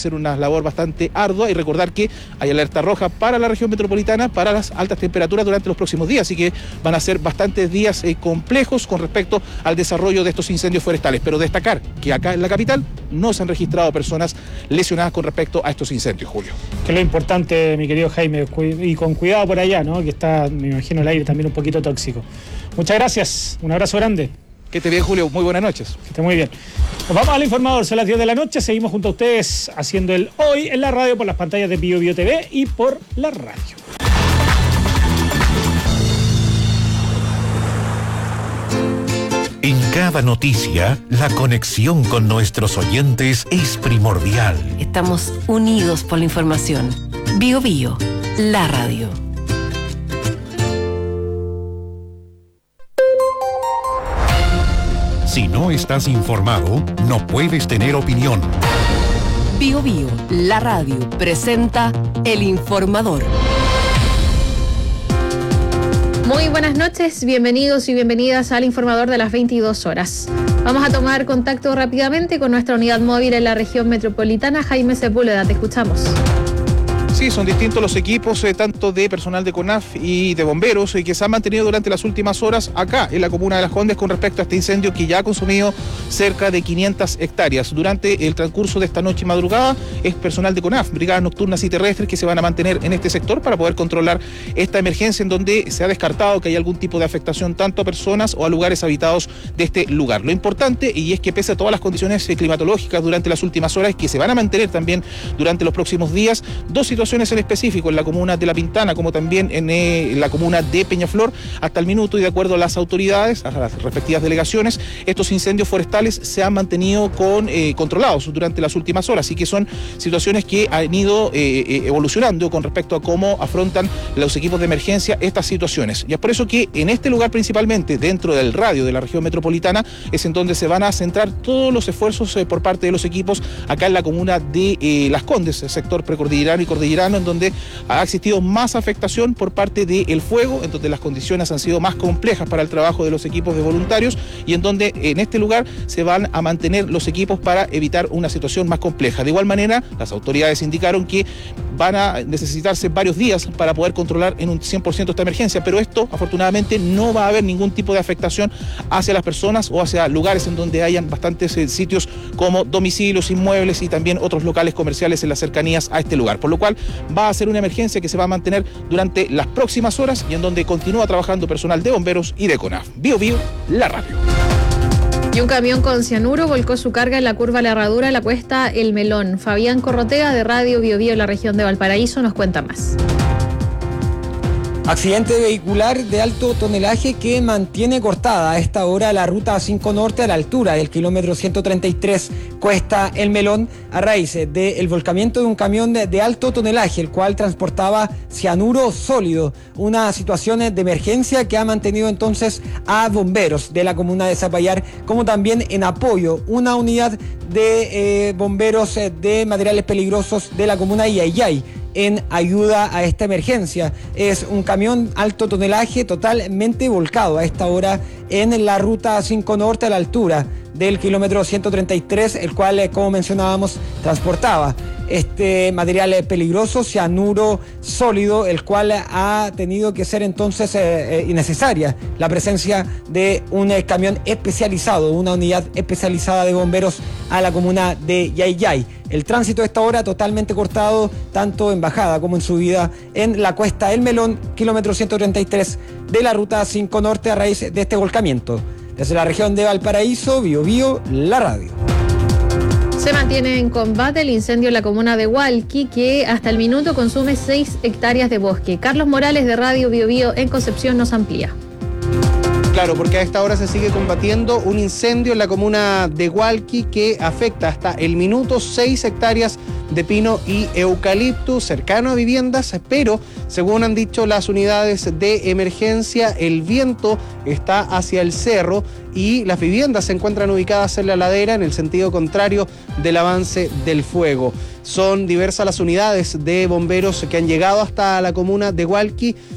ser una labor bastante ardua, y recordar que hay alerta roja para la región metropolitana para las altas temperaturas durante los próximos días, así que van a ser bastantes días complejos con respecto al desarrollo de estos incendios forestales. Pero destacar que acá en la capital no se han registrado personas lesionadas con respecto a estos incendios, Julio. Que es lo importante, mi querido Jaime, y con cuidado por allá, ¿no? Que está, me imagino, el aire también un poquito tóxico. Muchas gracias, un abrazo grande. Que esté bien, Julio, muy buenas noches. Que esté muy bien. Nos vamos al Informador, son las 10 de la noche, seguimos junto a ustedes haciendo el Hoy en la radio por las pantallas de Bio Bio TV y por la radio. En cada noticia, la conexión con nuestros oyentes es primordial. Estamos unidos por la información. Bio Bio, la radio. Si no estás informado, no puedes tener opinión. Bio Bio, la radio, presenta El Informador. Muy buenas noches, bienvenidos y bienvenidas al Informador de las 22 horas. Vamos a tomar contacto rápidamente con nuestra unidad móvil en la región metropolitana. Jaime Sepúlveda, te escuchamos. Sí, son distintos los equipos, tanto de personal de CONAF y de bomberos, que se han mantenido durante las últimas horas acá en la comuna de Las Condes con respecto a este incendio que ya ha consumido cerca de 500 hectáreas. Durante el transcurso de esta noche y madrugada es personal de CONAF, brigadas nocturnas y terrestres, que se van a mantener en este sector para poder controlar esta emergencia, en donde se ha descartado que hay algún tipo de afectación tanto a personas o a lugares habitados de este lugar. Lo importante, y es que pese a todas las condiciones climatológicas durante las últimas horas, que se van a mantener también durante los próximos días, dos situaciones en específico en la comuna de La Pintana como también en la comuna de Peñaflor. Hasta el minuto, y de acuerdo a las autoridades, a las respectivas delegaciones, estos incendios forestales se han mantenido controlados durante las últimas horas, así que son situaciones que han ido evolucionando con respecto a cómo afrontan los equipos de emergencia estas situaciones. Y es por eso que en este lugar, principalmente dentro del radio de la región metropolitana, es en donde se van a centrar todos los esfuerzos por parte de los equipos acá en la comuna de Las Condes, el sector precordillerano y cordillerano, en donde ha existido más afectación por parte del fuego, en donde las condiciones han sido más complejas para el trabajo de los equipos de voluntarios, y en donde en este lugar se van a mantener los equipos para evitar una situación más compleja. De igual manera, las autoridades indicaron que van a necesitarse varios días para poder controlar en un 100% esta emergencia, pero esto afortunadamente no va a haber ningún tipo de afectación hacia las personas o hacia lugares en donde hayan bastantes sitios como domicilios, inmuebles y también otros locales comerciales en las cercanías a este lugar, por lo cual va a ser una emergencia que se va a mantener durante las próximas horas y en donde continúa trabajando personal de bomberos y de CONAF. Bio Bio, la radio. Y un camión con cianuro volcó su carga en la curva La Herradura, la cuesta El Melón. Fabián Corrotea, de Radio Bio Bio, en la región de Valparaíso, nos cuenta más. Accidente vehicular de alto tonelaje que mantiene cortada a esta hora la ruta 5 Norte a la altura del kilómetro 133 Cuesta El Melón, a raíz del volcamiento de un camión de alto tonelaje, el cual transportaba cianuro sólido. Una situación de emergencia que ha mantenido entonces a bomberos de la comuna de Zapallar, como también en apoyo una unidad de bomberos de materiales peligrosos de la comuna de Yayay, en ayuda a esta emergencia. Es un camión alto tonelaje totalmente volcado a esta hora en la ruta 5 Norte a la altura del kilómetro 133, el cual, como mencionábamos, transportaba este material peligroso, cianuro sólido, el cual ha tenido que ser entonces innecesaria la presencia de un camión especializado, una unidad especializada de bomberos a la comuna de Yayay. El tránsito a esta hora totalmente cortado, tanto en bajada como en subida en la cuesta El Melón, kilómetro 133 de la ruta 5 Norte, a raíz de este volcamiento. Desde la región de Valparaíso, Bio Bio, la radio. Se mantiene en combate el incendio en la comuna de Hualqui, que hasta el minuto consume 6 hectáreas de bosque. Carlos Morales, de Radio Bio Bio en Concepción, nos amplía. Claro, porque a esta hora se sigue combatiendo un incendio en la comuna de Hualqui que afecta hasta el minuto 6 hectáreas de pino y eucalipto cercano a viviendas, pero según han dicho las unidades de emergencia, el viento está hacia el cerro y las viviendas se encuentran ubicadas en la ladera en el sentido contrario del avance del fuego. Son diversas las unidades de bomberos que han llegado hasta la comuna de Hualqui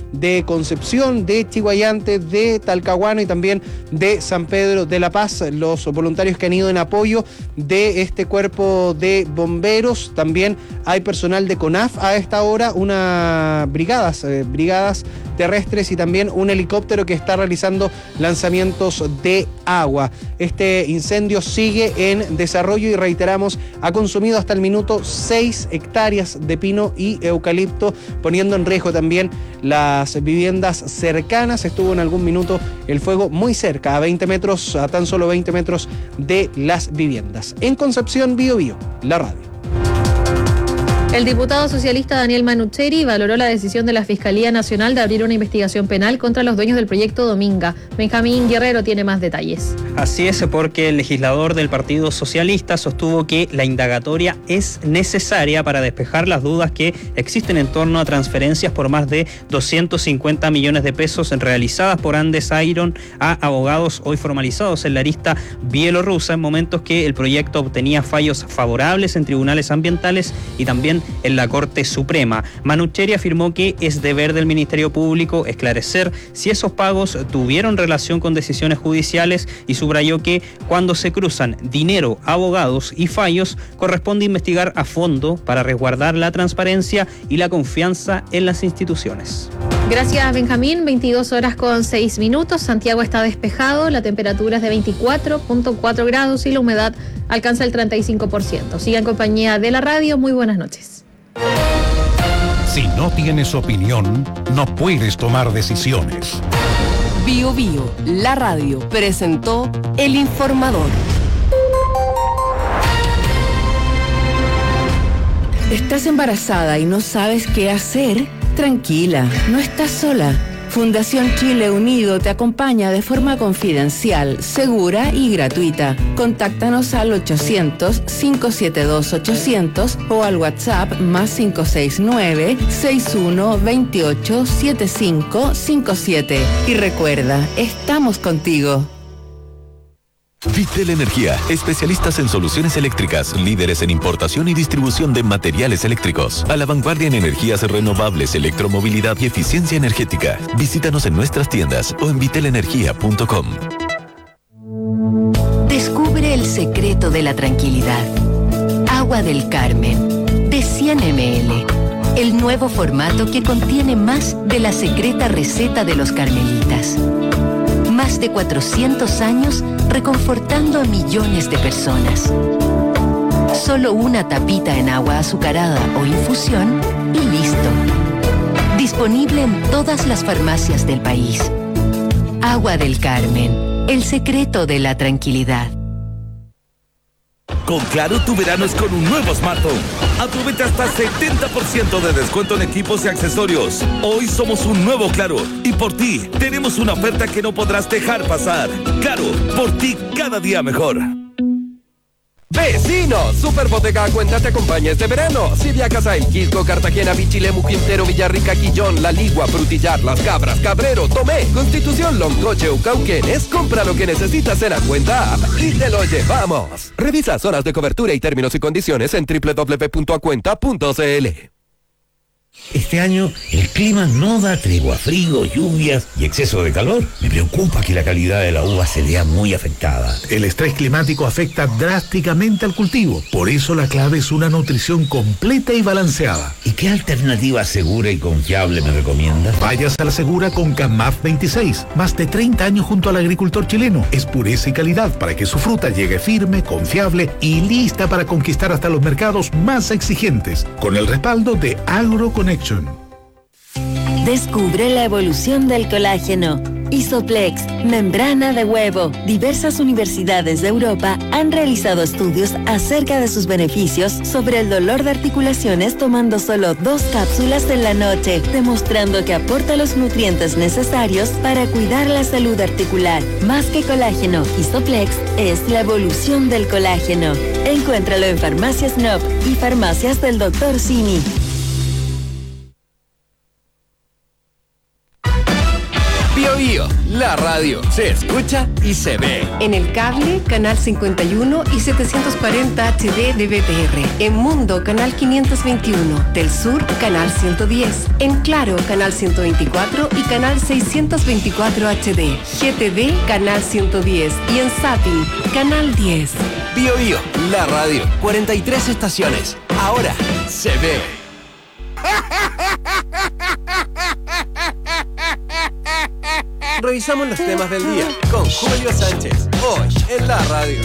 de Concepción, de Chiguayante, de Talcahuano y también de San Pedro de la Paz, los voluntarios que han ido en apoyo de este cuerpo de bomberos. También hay personal de CONAF a esta hora, brigadas terrestres y también un helicóptero que está realizando lanzamientos de agua. Este incendio sigue en desarrollo y reiteramos, ha consumido hasta el minuto 6 hectáreas de pino y eucalipto, poniendo en riesgo también las viviendas cercanas. Estuvo en algún minuto el fuego muy cerca, a tan solo 20 metros de las viviendas. En Concepción, Biobío, la radio. El diputado socialista Daniel Manucheri valoró la decisión de la Fiscalía Nacional de abrir una investigación penal contra los dueños del proyecto Dominga. Benjamín Guerrero tiene más detalles. Así es, porque el legislador del Partido Socialista sostuvo que la indagatoria es necesaria para despejar las dudas que existen en torno a transferencias por más de 250 millones de pesos realizadas por Andes Iron a abogados hoy formalizados en la arista bielorrusa, en momentos que el proyecto obtenía fallos favorables en tribunales ambientales y también en la Corte Suprema. Manucheri afirmó que es deber del Ministerio Público esclarecer si esos pagos tuvieron relación con decisiones judiciales y subrayó que cuando se cruzan dinero, abogados y fallos, corresponde investigar a fondo para resguardar la transparencia y la confianza en las instituciones. Gracias, Benjamín. 22:06. Santiago está despejado, la temperatura es de 24.4 grados y la humedad alcanza el 35%. Siga en compañía de la radio. Muy buenas noches. Si no tienes opinión, no puedes tomar decisiones. Biobío, la radio, presentó El Informador. ¿Estás embarazada y no sabes qué hacer? Tranquila, no estás sola. Fundación Chile Unido te acompaña de forma confidencial, segura y gratuita. Contáctanos al 800-572-800 o al WhatsApp +569 6128 7557. Y recuerda, estamos contigo. Vitel Energía, especialistas en soluciones eléctricas, líderes en importación y distribución de materiales eléctricos, a la vanguardia en energías renovables, electromovilidad y eficiencia energética. Visítanos en nuestras tiendas o en vitelenergia.com. Descubre el secreto de la tranquilidad. Agua del Carmen, de 100 ml. El nuevo formato que contiene más de la secreta receta de los carmelitas. Más de 400 años reconfortando a millones de personas. Solo una tapita en agua azucarada o infusión y listo. Disponible en todas las farmacias del país. Agua del Carmen, el secreto de la tranquilidad. Con Claro, tu verano es con un nuevo smartphone. Aprovecha hasta 70% de descuento en equipos y accesorios. Hoy somos un nuevo Claro y por ti tenemos una oferta que no podrás dejar pasar. Claro, por ti cada día mejor. ¡Vecinos! Superbottega Cuenta te acompaña este verano. Si viajas a El Quisco, Cartagena, Pichilemu, Quintero, Villarrica, Quillón, La Ligua, Frutillar, Las Cabras, Cabrero, Tomé, Constitución, Loncoche o Cauquenes, compra lo que necesitas en la Cuenta App y te lo llevamos. Revisa zonas de cobertura y términos y condiciones en www.acuenta.cl. Este año el clima no da tregua, frío, lluvias y exceso de calor. Me preocupa que la calidad de la uva se vea muy afectada. El estrés climático afecta drásticamente al cultivo. Por eso la clave es una nutrición completa y balanceada. ¿Y qué alternativa segura y confiable me recomienda? Vayas a la segura con CAMAF 26. Más de 30 años junto al agricultor chileno. Es pureza y calidad para que su fruta llegue firme, confiable y lista para conquistar hasta los mercados más exigentes. Con el respaldo de AgroConnection. Descubre la evolución del colágeno. Isoplex, membrana de huevo. Diversas universidades de Europa han realizado estudios acerca de sus beneficios sobre el dolor de articulaciones tomando solo 2 cápsulas en la noche, demostrando que aporta los nutrientes necesarios para cuidar la salud articular. Más que colágeno, Isoplex es la evolución del colágeno. Encuéntralo en Farmacias NOP y farmacias del Dr. Simi. Bio Bio, la radio. Se escucha y se ve. En el cable, canal 51 y 740 HD de BTR. En Mundo, canal 521. Del Sur, canal 110. En Claro, canal 124 y canal 624 HD. GTV, canal 110. Y en Zapping, canal 10. Bio Bio, la radio. 43 estaciones. Ahora se ve. Revisamos los temas del día con Julio Sánchez, hoy en la radio.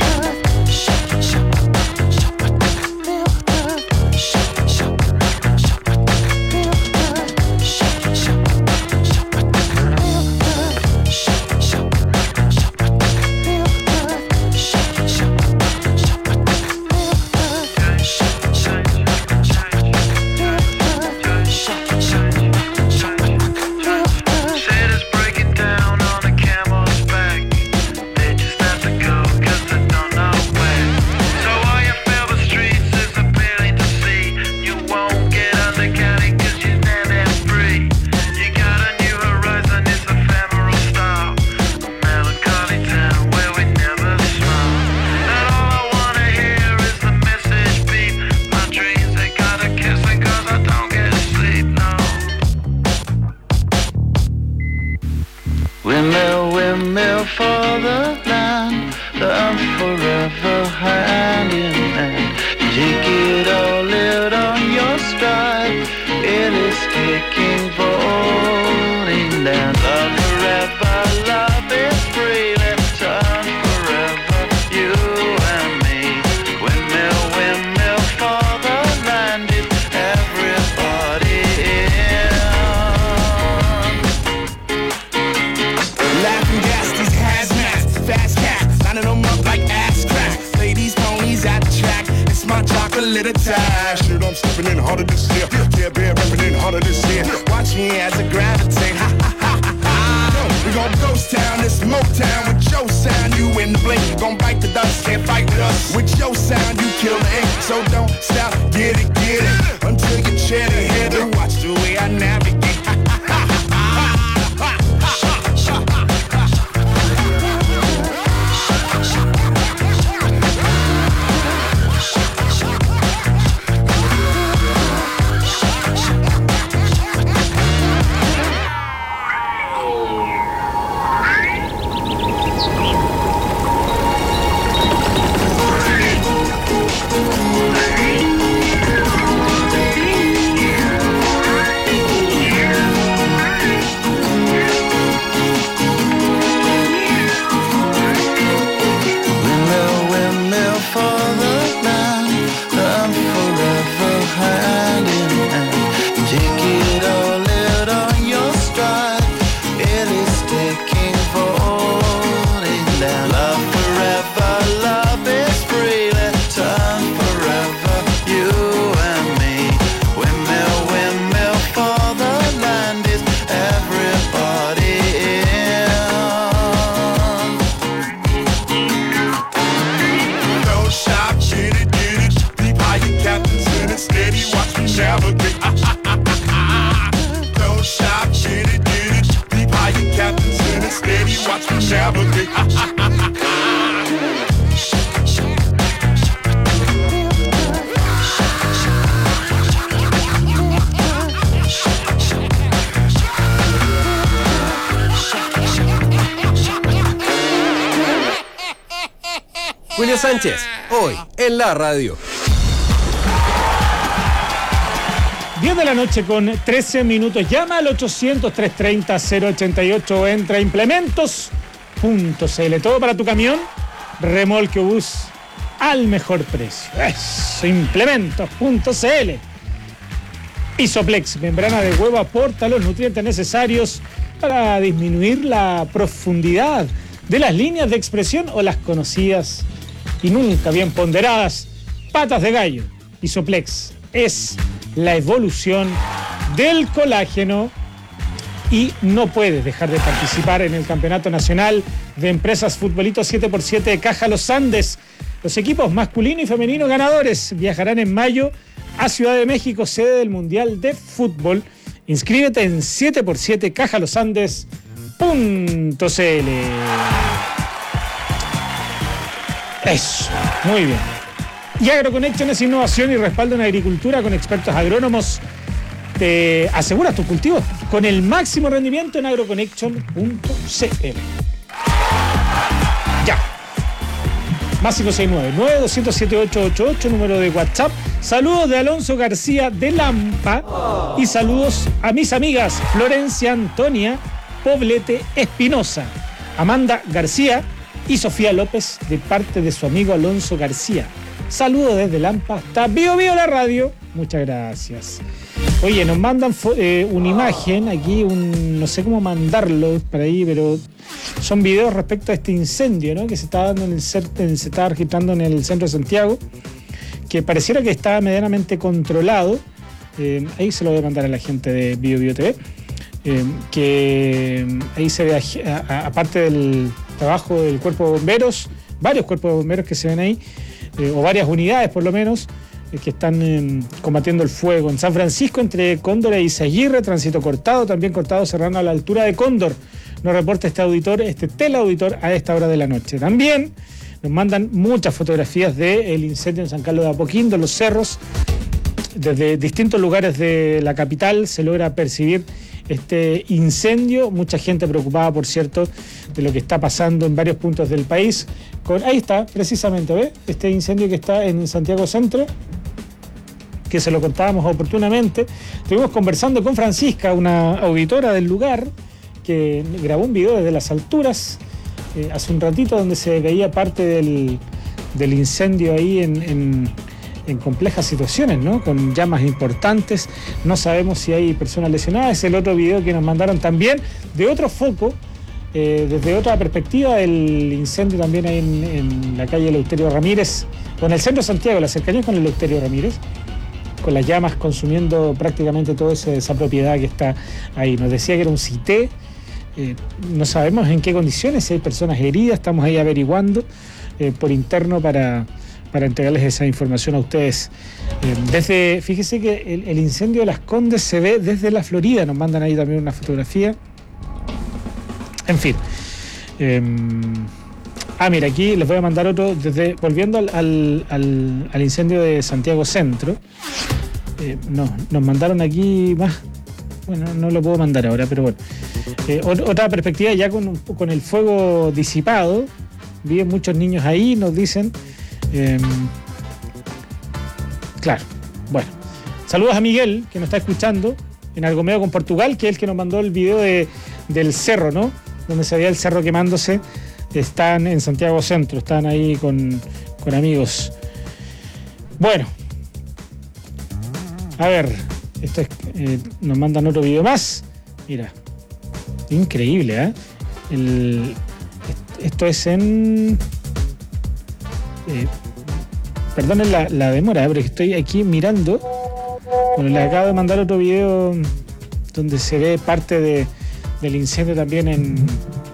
Julio Sánchez, hoy en la radio. 10 de la noche con 13 minutos. Llama al 800-330-088 o entra a implementos.cl. Todo para tu camión, remolque o bus al mejor precio. Eso, implementos.cl. Isoplex, membrana de huevo, aporta los nutrientes necesarios para disminuir la profundidad de las líneas de expresión o las conocidas y nunca bien ponderadas patas de gallo. Isoplex es la evolución del colágeno y no puedes dejar de participar en el Campeonato Nacional de Empresas Futbolito 7x7 de Caja Los Andes. Los equipos masculino y femenino ganadores viajarán en mayo a Ciudad de México, sede del Mundial de Fútbol. Inscríbete en 7x7 cajalosandes.cl. Eso, muy bien. Y AgroConnection es innovación y respaldo en agricultura con expertos agrónomos. Te aseguras tus cultivos con el máximo rendimiento en agroconnection.cl. Ya. Más 569-9207-888, número de WhatsApp. Saludos de Alonso García de Lampa. Y saludos a mis amigas Florencia Antonia Poblete Espinosa, Amanda García y Sofía López, de parte de su amigo Alonso García. Saludos desde Lampa hasta Bio Bio la radio. Muchas gracias. Oye, nos mandan una imagen aquí, no sé cómo mandarlo para ahí, pero son videos respecto a este incendio, ¿no? Que se está dando se está registrando en el centro de Santiago, que pareciera que está medianamente controlado. Ahí se lo voy a mandar a la gente de Bio Bio TV. Que ahí se ve, aparte del trabajo del cuerpo de bomberos, varios cuerpos de bomberos que se ven ahí, o varias unidades por lo menos, que están combatiendo el fuego. En San Francisco, entre Cóndor e Izaguirre, tránsito cortado, también cortado Serrano a la altura de Cóndor. Nos reporta este teleauditor a esta hora de la noche. También nos mandan muchas fotografías del incendio en San Carlos de Apoquindo, los cerros. Desde distintos lugares de la capital se logra percibir este incendio. Mucha gente preocupada, por cierto, de lo que está pasando en varios puntos del país. Ahí está, precisamente, ¿ves? Este incendio que está en Santiago Centro, que se lo contábamos oportunamente. Estuvimos conversando con Francisca, una auditora del lugar, que grabó un video desde las alturas hace un ratito, donde se veía parte del incendio ahí en complejas situaciones, ¿no? Con llamas importantes. No sabemos si hay personas lesionadas. Es el otro video que nos mandaron también de otro foco, desde otra perspectiva, el incendio también ahí en la calle Eleuterio Ramírez, o en el centro de Santiago, la cercanía con el Eleuterio Ramírez, con las llamas consumiendo prácticamente toda esa propiedad que está ahí. Nos decía que era un CITE. No sabemos en qué condiciones, si hay personas heridas. Estamos ahí averiguando por interno para entregarles esa información a ustedes. Fíjese que el incendio de Las Condes se ve desde la Florida. Nos mandan ahí también una fotografía. En fin. Mira, aquí les voy a mandar otro, volviendo al incendio de Santiago Centro. Nos mandaron aquí más. Bueno, no lo puedo mandar ahora, pero bueno. Otra perspectiva ya con el fuego disipado. Viven muchos niños ahí, nos dicen. Claro, bueno. Saludos a Miguel, que nos está escuchando en Argomeo con Portugal, que es el que nos mandó el video del cerro, ¿no? Donde se veía el cerro quemándose. Están en Santiago Centro, están ahí con amigos. Bueno, a ver, esto es, nos mandan otro video más. Mira, increíble, ¿eh? Esto es en... perdonen la demora, pero estoy aquí mirando. Bueno, les acabo de mandar otro video donde se ve parte del incendio también en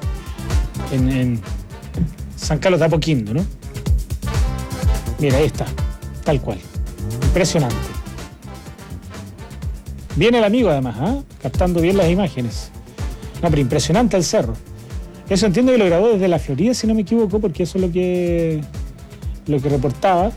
San Carlos de Apoquindo, ¿no? Mira, ahí está, tal cual. Impresionante. Viene el amigo además, captando bien las imágenes. No, pero impresionante el cerro. Eso entiendo que lo grabó desde la Florida, si no me equivoco, porque eso es lo que reportaba.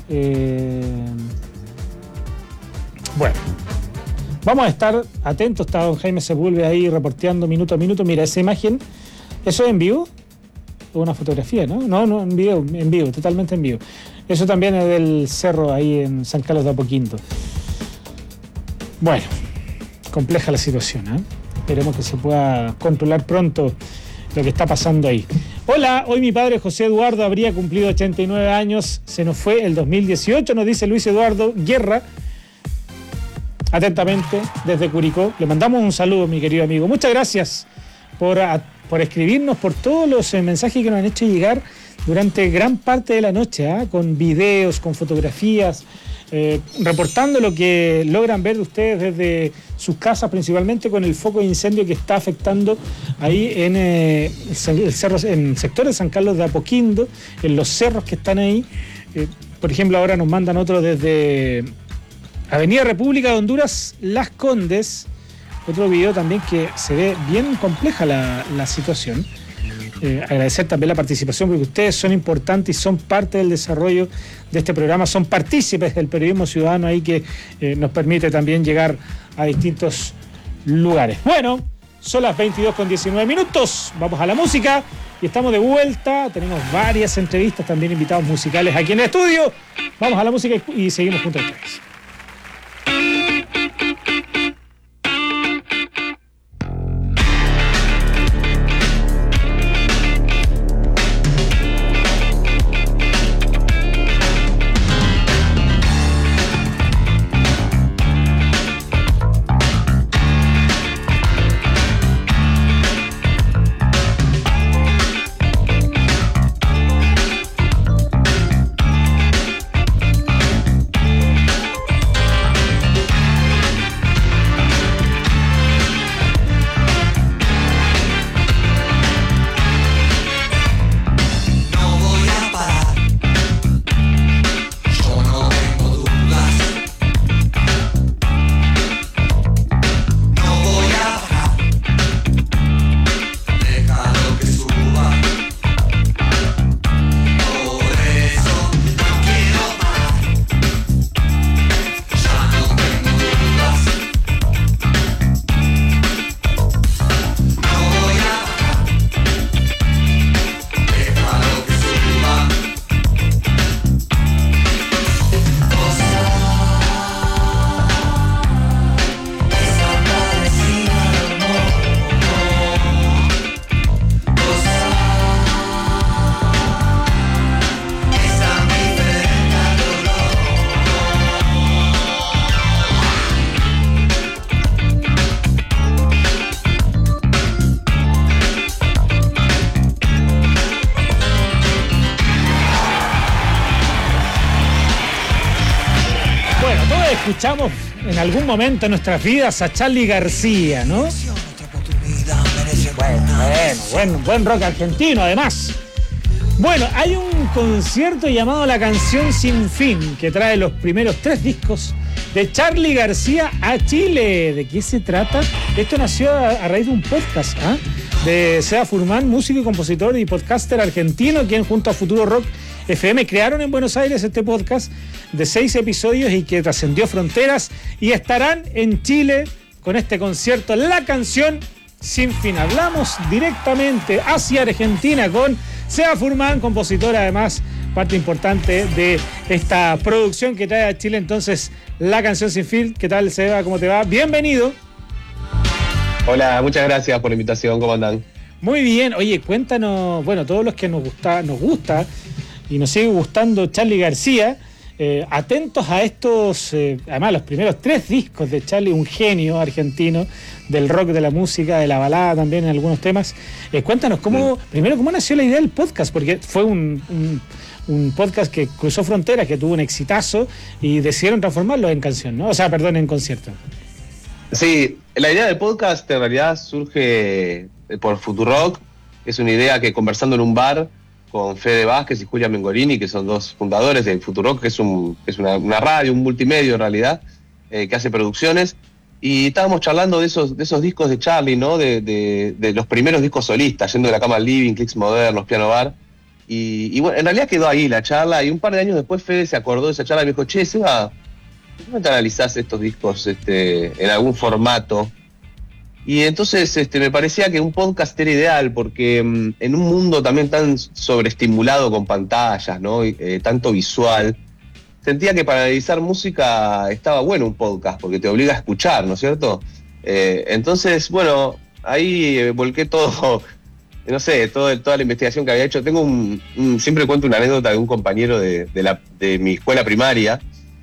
Bueno, vamos a estar atentos. Está don Jaime Sepúlveda ahí reporteando minuto a minuto. Mira, esa imagen, ¿eso es en vivo? O una fotografía, ¿no? No, en vivo, totalmente en vivo. Eso también es del cerro ahí en San Carlos de Apoquindo. Bueno, compleja la situación, ¿eh? Esperemos que se pueda controlar pronto lo que está pasando ahí. Hola, hoy mi padre José Eduardo habría cumplido 89 años. Se nos fue el 2018, nos dice Luis Eduardo Guerra. Atentamente, desde Curicó. Le mandamos un saludo, mi querido amigo. Muchas gracias por escribirnos, por todos los mensajes que nos han hecho llegar durante gran parte de la noche, con videos, con fotografías, reportando lo que logran ver ustedes desde sus casas, principalmente con el foco de incendio que está afectando ahí en el cerro, en el sector de San Carlos de Apoquindo, en los cerros que están ahí. Por ejemplo, ahora nos mandan otro desde Avenida República de Honduras, Las Condes, otro video también que se ve bien compleja la situación. Agradecer también la participación, porque ustedes son importantes y son parte del desarrollo de este programa, son partícipes del periodismo ciudadano ahí que nos permite también llegar a distintos lugares. Bueno, son las 22:19, vamos a la música y estamos de vuelta, tenemos varias entrevistas, también invitados musicales aquí en el estudio. Vamos a la música y seguimos juntos a ustedes. Escuchamos en algún momento en nuestras vidas a Charly García, ¿no? Bueno, buen rock argentino además. Bueno, hay un concierto llamado La Canción Sin Fin que trae los primeros 3 discos de Charly García a Chile. ¿De qué se trata? Esto nació a raíz de un podcast de Seba Furman, músico y compositor y podcaster argentino, quien junto a Futuro Rock FM crearon en Buenos Aires este podcast de 6 episodios y que trascendió fronteras, y estarán en Chile con este concierto La Canción Sin Fin. Hablamos directamente hacia Argentina con Seba Furman, compositor, además parte importante de esta producción que trae a Chile entonces La Canción Sin Fin. ¿Qué tal, Seba? ¿Cómo te va? Bienvenido. Hola, muchas gracias por la invitación. ¿Cómo andan? Muy bien. Oye, cuéntanos, bueno, todos los que nos gusta y nos sigue gustando Charly García, atentos a estos, además los primeros 3 discos de Charly, un genio argentino del rock, de la música, de la balada también en algunos temas. Cuéntanos primero cómo nació la idea del podcast, porque fue un podcast que cruzó fronteras, que tuvo un exitazo y decidieron transformarlo en canción, ¿no? O sea, perdón, en concierto. Sí, la idea del podcast en realidad surge por Futurock. Es una idea que, conversando en un bar con Fede Vázquez y Julia Mengorini, que son 2 fundadores de Futurock, que es una radio, un multimedio en realidad, que hace producciones, y estábamos charlando de esos discos de Charly, ¿no? De los primeros discos solistas, Yendo de la cama al living, Clicks modernos, Piano bar, y bueno, en realidad quedó ahí la charla, y un par de años después Fede se acordó de esa charla y me dijo, che, Seba, ¿cómo te analizás estos discos en algún formato? Y entonces me parecía que un podcast era ideal, porque en un mundo también tan sobreestimulado con pantallas, ¿no? Tanto visual, sentía que para analizar música estaba bueno un podcast, porque te obliga a escuchar, ¿no es cierto? Entonces, bueno, ahí volqué todo, no sé, toda la investigación que había hecho. Tengo siempre cuento una anécdota de un compañero de mi escuela primaria,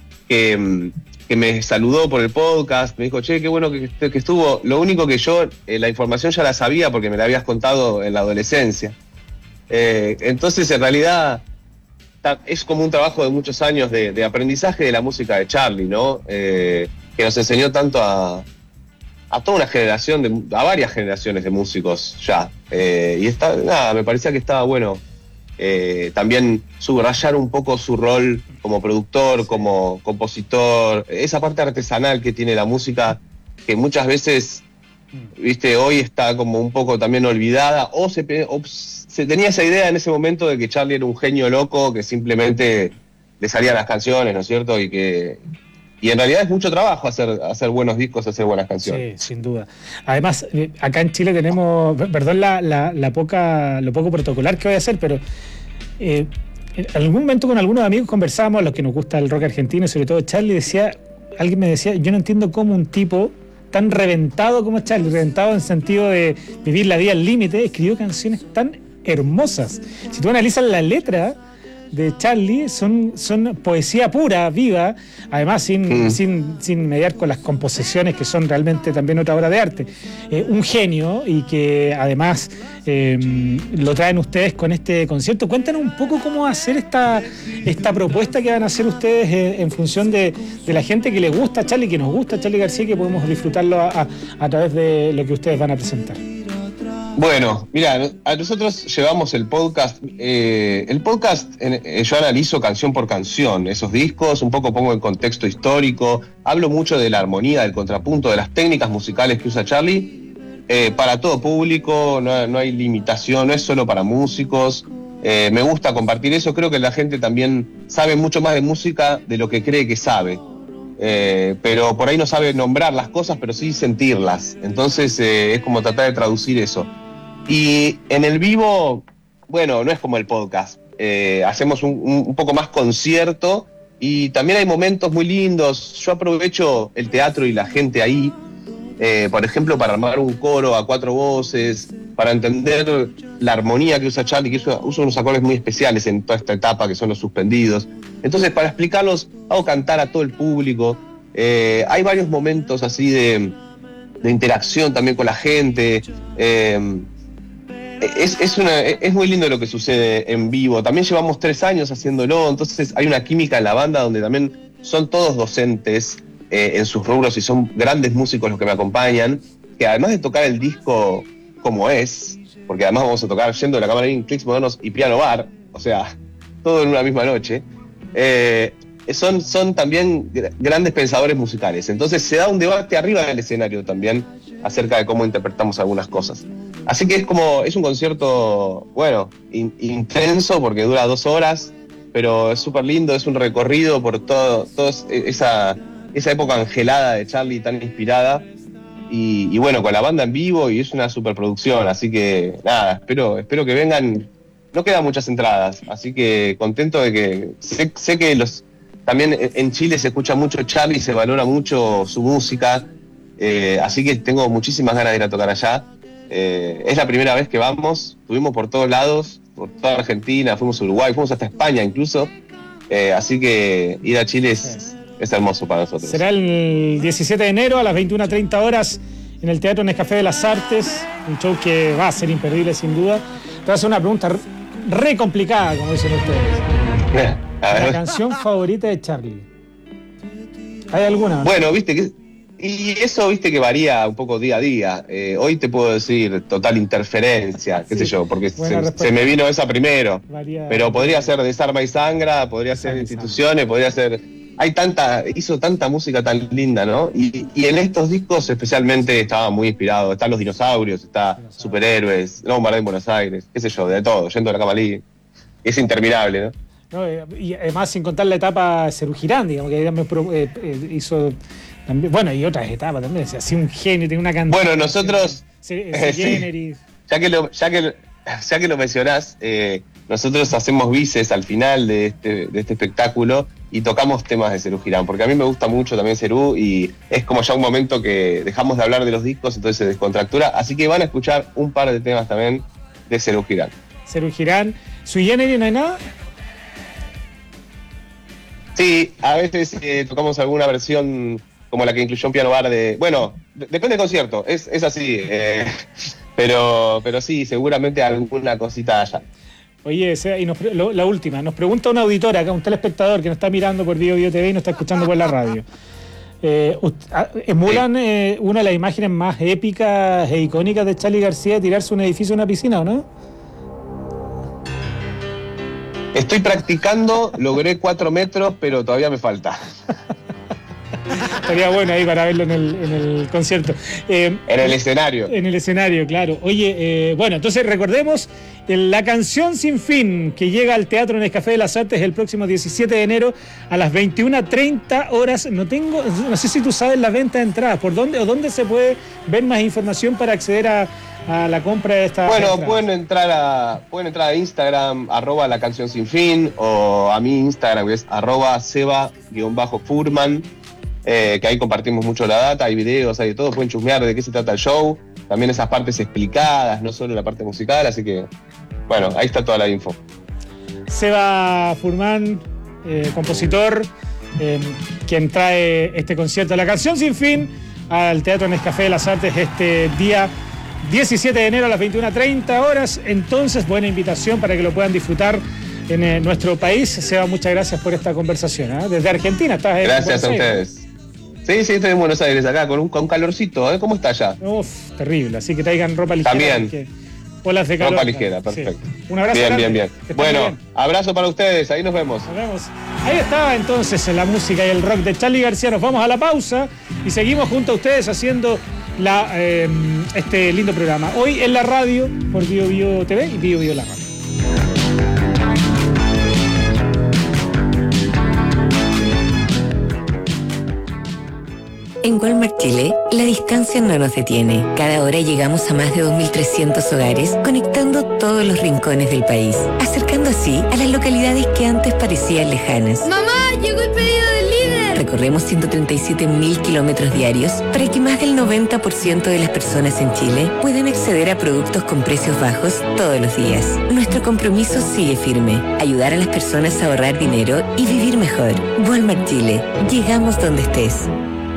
que me saludó por el podcast, me dijo, che, qué bueno que estuvo. Lo único que yo, la información ya la sabía porque me la habías contado en la adolescencia. Entonces, en realidad, es como un trabajo de muchos años de aprendizaje de la música de Charly, ¿no? Que nos enseñó tanto a toda una generación, a varias generaciones de músicos ya. Y me parecía que estaba bueno también subrayar un poco su rol como productor, como compositor, esa parte artesanal que tiene la música, que muchas veces viste, hoy está como un poco también olvidada, o se tenía esa idea en ese momento de que Charlie era un genio loco que simplemente le salían las canciones, ¿no es cierto? Y en realidad es mucho trabajo hacer buenos discos, hacer buenas canciones. Sí, sin duda. Además, acá en Chile tenemos, perdón lo poco protocolar que voy a hacer, pero en algún momento con algunos amigos conversábamos, los que nos gusta el rock argentino, y sobre todo Charlie, alguien me decía, yo no entiendo cómo un tipo tan reventado como Charlie, reventado en el sentido de vivir la vida al límite, escribió canciones tan hermosas. Si tú analizas la letra de Charlie, son poesía pura, viva, además sin mediar con las composiciones que son realmente también otra obra de arte. Un genio, y que además lo traen ustedes con este concierto. Cuéntanos un poco cómo va a ser esta propuesta que van a hacer ustedes en función de la gente que le gusta a Charlie, que nos gusta a Charlie García, que podemos disfrutarlo a través de lo que ustedes van a presentar. Bueno, mira, nosotros llevamos el podcast. Yo analizo canción por canción esos discos, un poco pongo en contexto histórico, hablo mucho de la armonía, del contrapunto, de las técnicas musicales que usa Charlie, para todo público, no hay limitación, no es solo para músicos. Me gusta compartir eso, creo que la gente también sabe mucho más de música de lo que cree que sabe. Pero por ahí no sabe nombrar las cosas, pero sí sentirlas. Entonces es como tratar de traducir eso. Y en el vivo, bueno, no es como el podcast. Hacemos un poco más concierto y también hay momentos muy lindos. Yo aprovecho el teatro y la gente ahí, por ejemplo, para armar un coro a 4 voces, para entender la armonía que usa Charlie, que usa unos acordes muy especiales en toda esta etapa, que son los suspendidos. Entonces, para explicarlos, hago cantar a todo el público. Hay varios momentos así de interacción también con la gente. Es muy lindo lo que sucede en vivo. También llevamos 3 años haciéndolo, entonces hay una química en la banda donde también son todos docentes en sus rubros y son grandes músicos los que me acompañan, que además de tocar el disco como es, porque además vamos a tocar Yendo de la Cámara, Clicks Modernos y Piano Bar, o sea, todo en una misma noche, son también grandes pensadores musicales. Entonces se da un debate arriba del escenario también acerca de cómo interpretamos algunas cosas. Así que es un concierto, bueno, intenso porque dura 2 horas, pero es súper lindo, es un recorrido por toda esa época angelada de Charlie tan inspirada. Y bueno, con la banda en vivo, y es una superproducción, así que nada, espero que vengan. No quedan muchas entradas, así que contento de que sé que también en Chile se escucha mucho Charlie, se valora mucho su música, así que tengo muchísimas ganas de ir a tocar allá. Es la primera vez que vamos, estuvimos por todos lados, por toda Argentina, fuimos a Uruguay, fuimos hasta España incluso, así que ir a Chile es hermoso para nosotros. Será el 17 de enero a las 21:30 horas en el Teatro Nescafé de las Artes, un show que va a ser imperdible sin duda. Te voy a hacer una pregunta re complicada, como dicen ustedes. ¿La canción favorita de Charlie? ¿Hay alguna? Bueno, viste que... Y eso, viste, que varía un poco día a día. Hoy te puedo decir Total Interferencia, qué sé yo, porque se me vino esa primero. Pero podría ser Desarma y Sangra, podría ser Instituciones, podría ser... hizo tanta música tan linda, ¿no? Y en estos discos especialmente estaba muy inspirado. Están Los Dinosaurios, está Superhéroes, No Bombardeo en Buenos Aires, qué sé yo, de todo, Yendo a la Camalí. Es interminable, ¿no? Y además, sin contar la etapa Serú Girán, digamos, que hizo también, bueno, y otras etapas también, así un genio, tiene una canción. Bueno, nosotros, ya que lo mencionás, nosotros hacemos bices al final de este espectáculo y tocamos temas de Serú Girán, porque a mí me gusta mucho también Serú y es como ya un momento que dejamos de hablar de los discos, entonces se descontractura, así que van a escuchar un par de temas también de Serú Girán. Serú Girán, Sui Generis, ¿no hay nada? Sí, a veces tocamos alguna versión como la que incluyó un piano bar de... Bueno, depende del concierto, es así, pero sí, seguramente alguna cosita allá. Oye, y la última, nos pregunta una auditora, acá un telespectador que nos está mirando por Bio TV y nos está escuchando por la radio. ¿Emulan una de las imágenes más épicas e icónicas de Charly García, tirarse un edificio en una piscina, o no? Estoy practicando, logré 4 metros, pero todavía me falta. Estaría bueno ahí para verlo en el concierto. En el escenario. En el escenario, claro. Oye, bueno, entonces recordemos La Canción Sin Fin, que llega al Teatro Nescafé de las Artes el próximo 17 de enero a las 21:30 horas. No sé si tú sabes la venta de entradas, ¿por dónde o dónde se puede ver más información para acceder a la compra de esta? Bueno, pueden entrar a Instagram, @La Canción Sin Fin, o a mi Instagram, que es @seba_furman, que ahí compartimos mucho la data, hay videos, hay de todo, pueden chusmear de qué se trata el show, también esas partes explicadas, no solo la parte musical, así que, bueno, ahí está toda la info. Seba Furman, compositor, quien trae este concierto, La Canción Sin Fin, al Teatro Nescafé de las Artes este día 17 de enero a las 21:30 horas. Entonces, buena invitación para que lo puedan disfrutar en nuestro país. Seba, muchas gracias por esta conversación. Desde Argentina estás. Gracias a ustedes. Sí, estoy en Buenos Aires acá con calorcito. ¿Cómo está allá? Terrible. Así que traigan ropa ligera. También. Olas de calor. Ropa ligera, perfecto. Sí. Un abrazo. Bien. Bueno, abrazo para ustedes. Ahí nos vemos. Ahí estaba entonces la música y el rock de Charly García. Nos vamos a la pausa y seguimos junto a ustedes haciendo este lindo programa. Hoy en la radio por Bio Bio TV y Bio Bio la radio. En Walmart Chile, la distancia no nos detiene. Cada hora llegamos a más de 2.300 hogares, conectando todos los rincones del país, acercando así a las localidades que antes parecían lejanas. ¡Mamá, llegó el pedido del líder! Recorremos 137.000 kilómetros diarios para que más del 90% de las personas en Chile puedan acceder a productos con precios bajos todos los días. Nuestro compromiso sigue firme: ayudar a las personas a ahorrar dinero y vivir mejor. Walmart Chile, llegamos donde estés.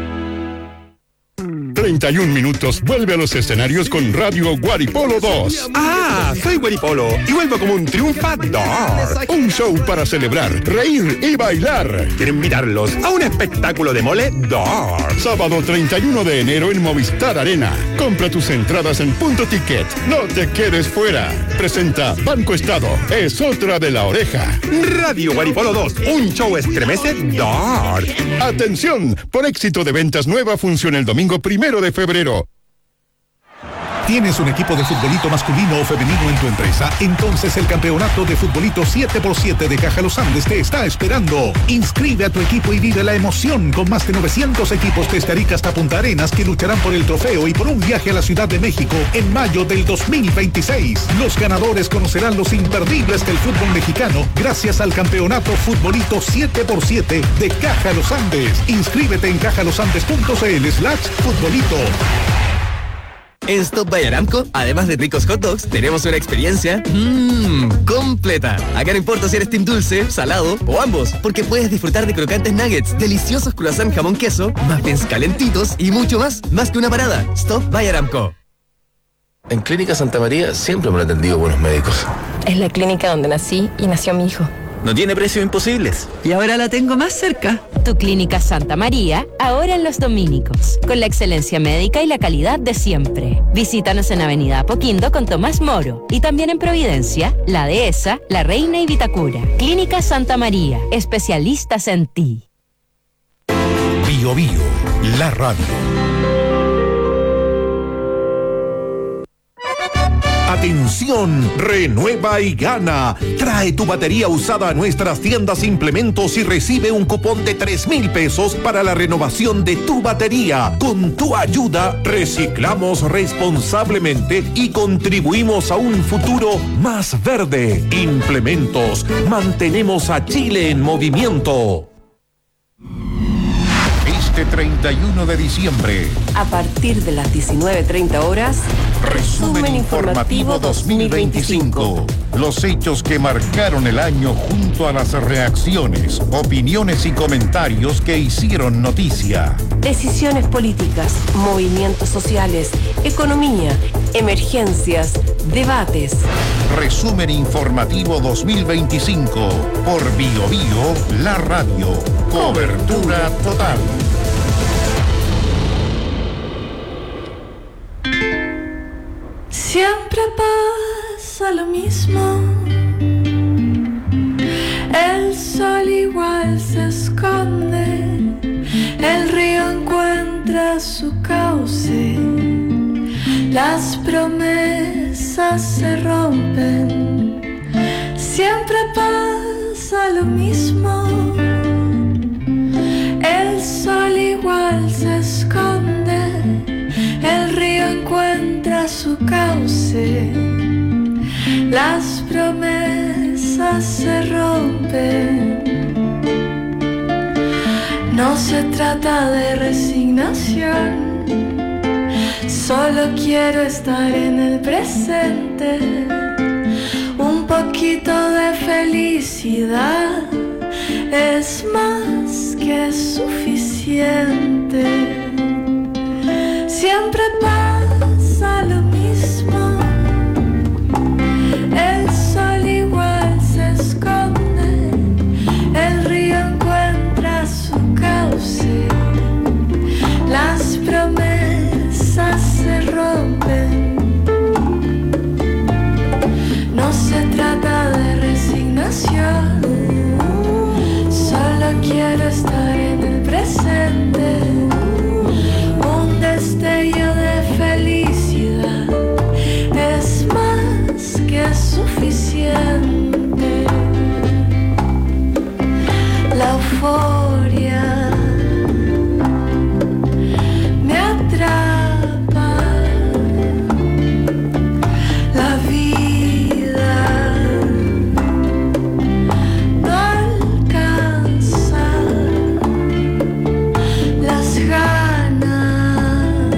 31 minutos vuelve a los escenarios con Radio Guaripolo 2. Soy Guaripolo y vuelvo como un triunfador. Un show para celebrar, reír y bailar. Quiero invitarlos a un espectáculo de mole d'or. Sábado 31 de enero en Movistar Arena. Compra tus entradas en Punto Ticket. No te quedes fuera. Presenta Banco Estado. Es otra de la oreja. Radio Guaripolo 2. Un show estremecedor. Atención, por éxito de ventas nueva funciona el domingo 1 de febrero. ¿Tienes un equipo de futbolito masculino o femenino en tu empresa? Entonces el campeonato de futbolito 7x7 de Caja Los Andes te está esperando. Inscribe a tu equipo y vive la emoción con más de 900 equipos desde Arica hasta Punta Arenas que lucharán por el trofeo y por un viaje a la Ciudad de México en mayo del 2026. Los ganadores conocerán los imperdibles del fútbol mexicano gracias al campeonato futbolito 7x7 de Caja Los Andes. Inscríbete en cajalosandes.cl/futbolito. En Stop by Aramco, además de ricos hot dogs, tenemos una experiencia completa. Acá no importa si eres team dulce, salado o ambos, porque puedes disfrutar de crocantes nuggets, deliciosos croissant jamón queso, muffins calentitos y mucho más que una parada. Stop by Aramco. En Clínica Santa María siempre me han atendido buenos médicos. Es la clínica donde nací y nació mi hijo. No tiene precios imposibles. Y ahora la tengo más cerca. Tu Clínica Santa María, ahora en Los Dominicos, con la excelencia médica y la calidad de siempre. Visítanos en Avenida Apoquindo con Tomás Moro y también en Providencia, La Dehesa, La Reina y Vitacura. Clínica Santa María, especialistas en ti. Bio Bio, la radio. Atención, renueva y gana. Trae tu batería usada a nuestras tiendas Implementos y recibe un cupón de 3,000 pesos para la renovación de tu batería. Con tu ayuda, reciclamos responsablemente y contribuimos a un futuro más verde. Implementos, mantenemos a Chile en movimiento. Este 31 de diciembre, a partir de las 19:30 horas, Resumen Informativo 2025. Los hechos que marcaron el año junto a las reacciones, opiniones y comentarios que hicieron noticia. Decisiones políticas, movimientos sociales, economía, emergencias, debates. Resumen Informativo 2025 por Bio Bio, la radio. Cobertura total. Siempre pasa lo mismo. El sol igual se esconde. El río encuentra su cauce. Las promesas se rompen, siempre pasa lo mismo. El sol igual se esconde, el río encuentra su cauce. Las promesas se rompen. No se trata de resignación, solo quiero estar en el presente. Un poquito de felicidad es más que suficiente. Siempre pasa lo mismo. El sol igual se esconde, el río encuentra su cauce. Las promesas se rompen. No se trata de resignación, solo quiero estar en el presente. Un destello de felicidad es más que suficiente. La euforia me atrapa, la vida no alcanza, las ganas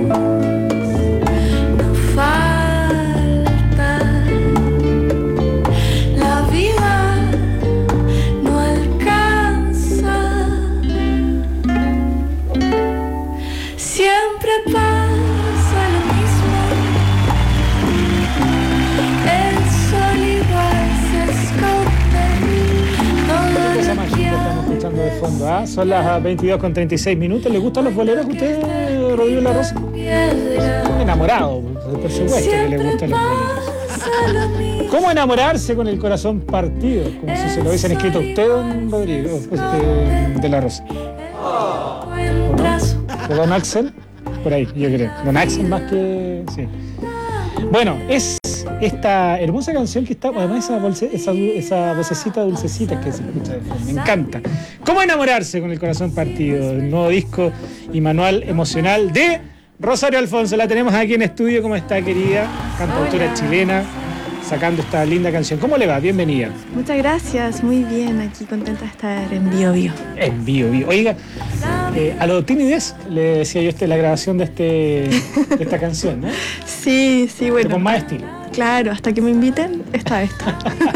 no faltan, la vida no alcanza. Siempre pasa lo mismo. El sol igual se esconde. Qué cosa más linda estamos escuchando de fondo, ¿ah? Son las 22:36 minutos. ¿Le gustan los boleros a usted, Rodrigo La Rosa? Un enamorado, por supuesto que le gustan los boleros. ¿Cómo enamorarse con el corazón partido? Como si se lo hubiesen escrito a usted, don Rodrigo, de La Rosa. ¿O no? ¿De don Axel? Por ahí, yo creo. Don Axel más que... sí. Bueno, es esta hermosa canción que está... Además esa vocecita dulcecita que se escucha de fondo. Me encanta. ¿Cómo enamorarse con el corazón partido? El nuevo disco y manual emocional de Rosario Alfonso. La tenemos aquí en estudio. ¿Cómo está, querida? Cantautora chilena, sacando esta linda canción. ¿Cómo le va? Bienvenida. Muchas gracias, muy bien, aquí contenta de estar en Bio Bio. En Bio Bio. Oiga, a lo Tiny Desk le decía yo la grabación de esta canción, ¿no? Sí, bueno. Pero con más estilo. Claro, hasta que me inviten, está esto.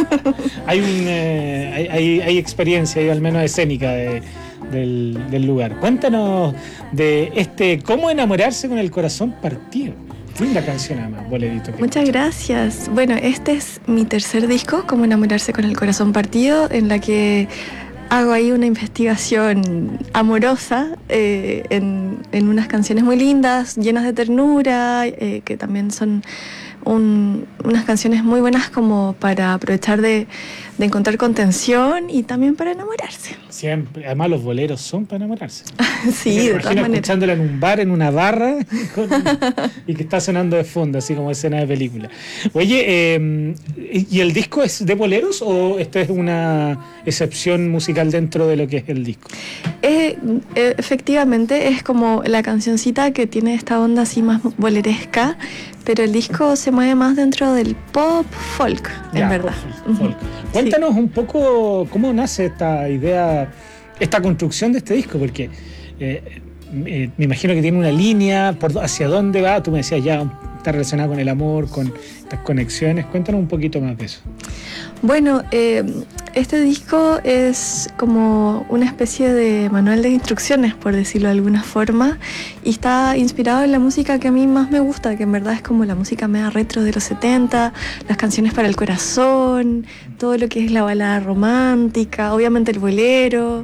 Hay experiencia, hay al menos escénica del lugar. Cuéntanos de ¿cómo enamorarse con el corazón partido? Linda canción, además, bolerito. Muchas gracias. Bueno, este es mi tercer disco, Cómo enamorarse con el corazón partido, en la que hago ahí una investigación amorosa en unas canciones muy lindas, llenas de ternura, que también son unas canciones muy buenas como para aprovechar de encontrar contención y también para enamorarse. Siempre, además los boleros son para enamorarse. Sí, de todas maneras. Escuchándola en un bar, en una barra, y que está sonando de fondo, así como escena de película. Oye, ¿y el disco es de boleros o esta es una excepción musical dentro de lo que es el disco? Efectivamente, es como la cancioncita que tiene esta onda así más boleresca, pero el disco se mueve más dentro del pop folk, en verdad. Folk. Cuéntanos un poco cómo nace esta idea, esta construcción de este disco, porque me imagino que tiene una línea, hacia dónde va. Tú me decías ya, está relacionado con el amor, con estas conexiones. Cuéntanos un poquito más de eso. Bueno, este disco es como una especie de manual de instrucciones, por decirlo de alguna forma, y está inspirado en la música que a mí más me gusta, que en verdad es como la música media retro de los 70, las canciones para el corazón, todo lo que es la balada romántica, obviamente el bolero,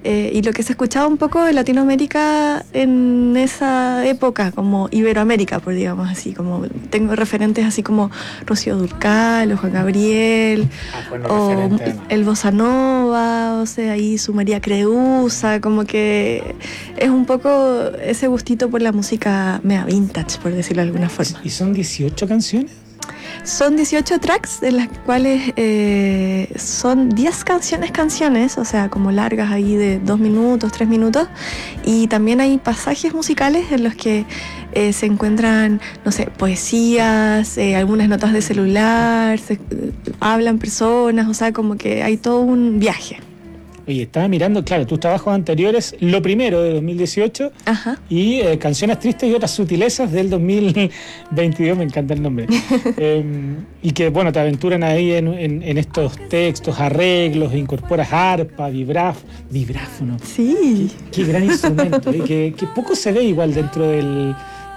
y lo que se escuchaba un poco de Latinoamérica en esa época, como Iberoamérica, por digamos así, como tengo referentes así como Rocío Dúrcal o Juan Gabriel, o el Bossa Nova, o sea, ahí su María Creusa, como que es un poco ese gustito por la música mea vintage, por decirlo de alguna forma. ¿Y son 18 canciones? Son 18 tracks, de las cuales son 10 canciones, o sea, como largas ahí de 2 minutos, 3 minutos, y también hay pasajes musicales en los que se encuentran, no sé, poesías, algunas notas de celular, hablan personas, o sea, como que hay todo un viaje. Oye, estaba mirando, claro, tus trabajos anteriores, lo primero de 2018, ajá, y Canciones Tristes y Otras Sutilezas del 2022, me encanta el nombre. Y que, bueno, te aventuran ahí en estos textos, arreglos, incorporas arpa, vibráfono. Sí. Qué gran instrumento, que poco se ve igual dentro del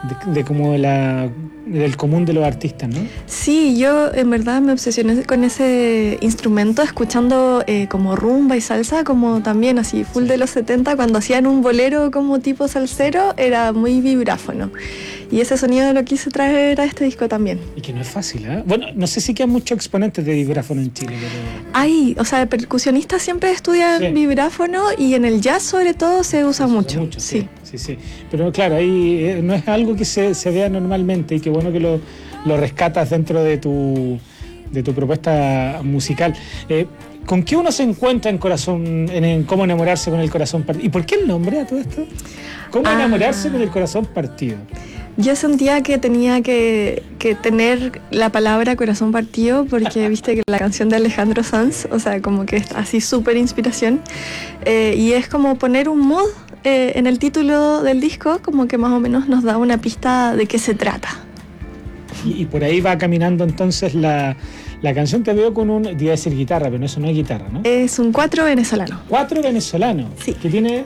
común de los artistas, ¿no? Sí, yo en verdad me obsesioné con ese instrumento escuchando como rumba y salsa, como también así full de los 70, cuando hacían un bolero como tipo salsero, era muy vibráfono. Y ese sonido lo quise traer a este disco también. Y que no es fácil, ¿eh? Bueno, no sé si quedan muchos exponentes de vibráfono en Chile, pero... Hay, o sea, percusionistas siempre estudian vibráfono y en el jazz sobre todo se usa mucho. Sí. Pero claro, ahí no es algo que se vea normalmente, y qué bueno que lo rescatas dentro de tu propuesta musical. ¿Con qué uno se encuentra en Cómo enamorarse con el corazón partido? ¿Y por qué el nombre a todo esto? ¿Cómo enamorarse con el corazón partido? Yo sentía que tenía que tener la palabra corazón partido, porque viste que la canción de Alejandro Sanz, o sea, como que es así súper inspiración, y es como poner un mood en el título del disco, como que más o menos nos da una pista de qué se trata. Y por ahí va caminando entonces la canción. Te veo con iba a decir guitarra, pero eso no es guitarra, ¿no? Es un 4 venezolano. 4 venezolano, sí. Que tiene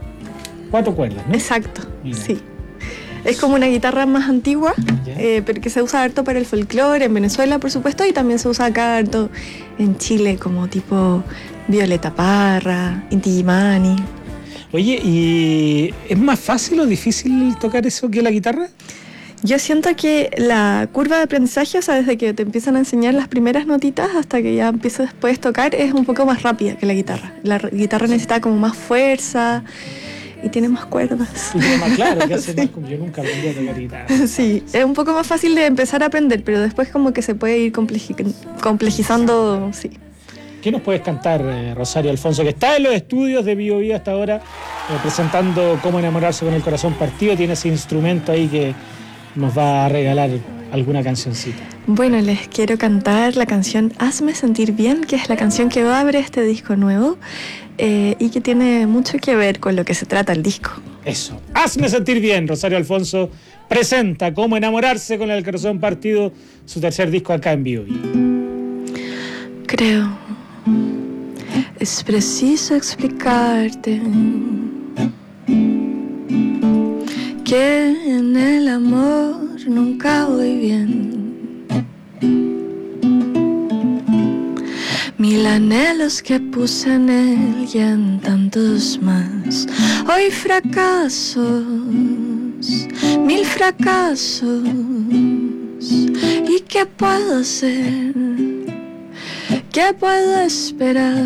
4 cuerdas, ¿no? Exacto, mira. Sí. Es como una guitarra más antigua, pero que se usa harto para el folclore, en Venezuela, por supuesto, y también se usa acá harto en Chile, como tipo Violeta Parra, Inti Illimani. Oye, ¿y es más fácil o difícil tocar eso que la guitarra? Yo siento que la curva de aprendizaje, o sea, desde que te empiezan a enseñar las primeras notitas hasta que ya empiezas después a tocar, es un poco más rápida que la guitarra. La guitarra necesita como más fuerza y tiene más cuerdas. Y tiene más claro, que hace más como yo nunca aprendí a tocar guitarra. Sí, es un poco más fácil de empezar a aprender, pero después como que se puede ir complejizando, sí. ¿Qué nos puedes cantar, Rosario Alfonso, que está en los estudios de Bio Bio hasta ahora, presentando Cómo enamorarse con el corazón partido? Tiene ese instrumento ahí que nos va a regalar alguna cancioncita. Bueno, les quiero cantar la canción Hazme Sentir Bien, que es la canción que abre este disco nuevo y que tiene mucho que ver con lo que se trata el disco. Eso, Hazme Sentir Bien. Rosario Alfonso presenta Cómo enamorarse con el corazón partido, su tercer disco acá en Bio Bio. Creo, es preciso explicarte que en el amor nunca voy bien. 1000 anhelos que puse en él y en tantos más. Hoy fracasos, 1000 fracasos. ¿Y qué puedo hacer? ¿Qué puedo esperar?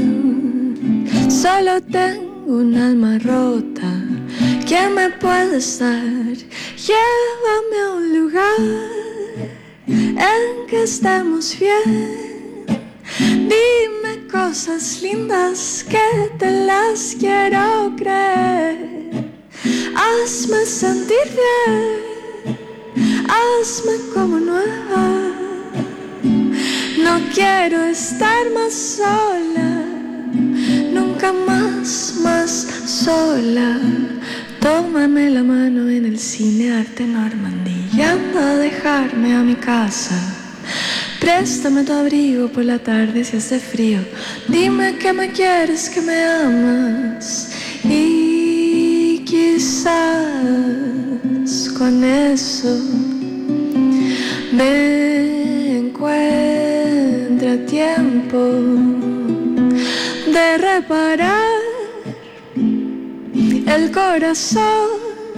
Solo tengo un alma rota. ¿Quién me puede dar? Llévame a un lugar en que estemos bien. Dime cosas lindas que te las quiero creer. Hazme sentir bien, hazme como nueva. No quiero estar más sola, nunca más sola. Tómame la mano en el cine Arte Normandía y anda a dejarme a mi casa. Préstame tu abrigo por la tarde si hace frío. Dime que me quieres, que me amas. Y quizás con eso me encuentre a tiempo de reparar el corazón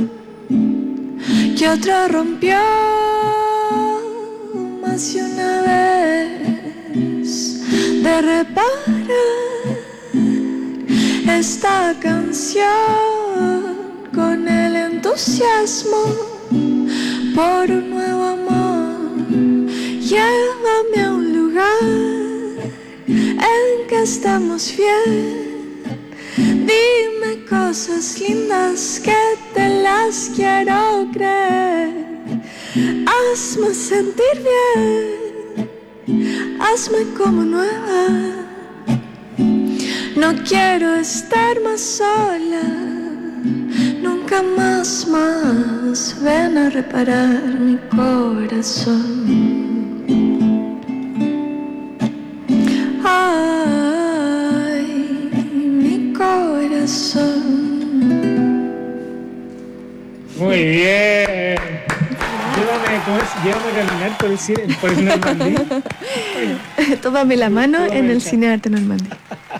que otro rompió más de una vez, de reparar esta canción con el entusiasmo por un nuevo amor. Llévame a un lugar en que estamos bien. Dime cosas lindas que te las quiero creer. Hazme sentir bien, hazme como nueva. No quiero estar más sola, nunca más. Ven a reparar mi corazón. Ay, mi corazón. Muy bien. Llévame a caminar por el Normandí. Tómame la mano en el Cine Arte Normandí.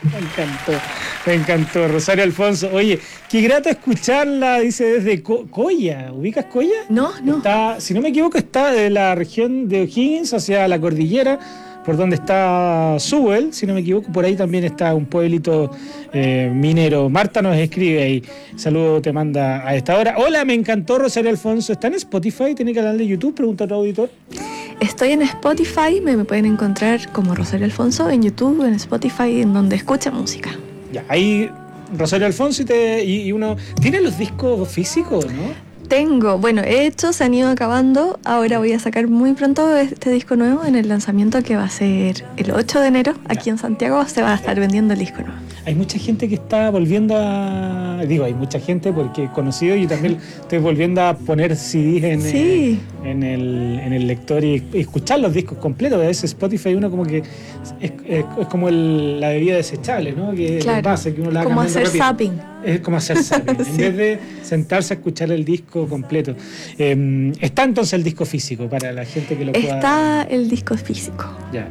Me encantó, Rosario Alfonso. Oye, qué grato escucharla, dice desde Coya. ¿Ubicas Coya? No. Si no me equivoco, está de la región de O'Higgins hacia la cordillera, por donde está Sewell, si no me equivoco, por ahí también está un pueblito minero. Marta nos escribe ahí, saludo te manda a esta hora. Hola, me encantó Rosario Alfonso. ¿Está en Spotify? ¿Tiene canal de YouTube? Pregunta a tu auditor. Estoy en Spotify, me pueden encontrar como Rosario Alfonso en YouTube, en Spotify, en donde escucha música. Ya, ahí Rosario Alfonso y uno... ¿Tiene los discos físicos, no? Tengo, bueno, he hecho, se han ido acabando. Ahora voy a sacar muy pronto este disco nuevo en el lanzamiento que va a ser el 8 de enero. Aquí en Santiago se va a estar vendiendo el disco nuevo. Hay mucha gente que está volviendo a... Digo, hay mucha gente porque he conocido y también estoy volviendo a poner CDs en el lector y escuchar los discos completos. A veces Spotify uno como que es como la bebida desechable, ¿no? Que claro, base, que uno la como hacer rápido. zapping. Es como hacer zapping, Sí. en vez de sentarse a escuchar el disco completo. Está entonces el disco físico para la gente que lo pueda... Está el disco físico. Ya.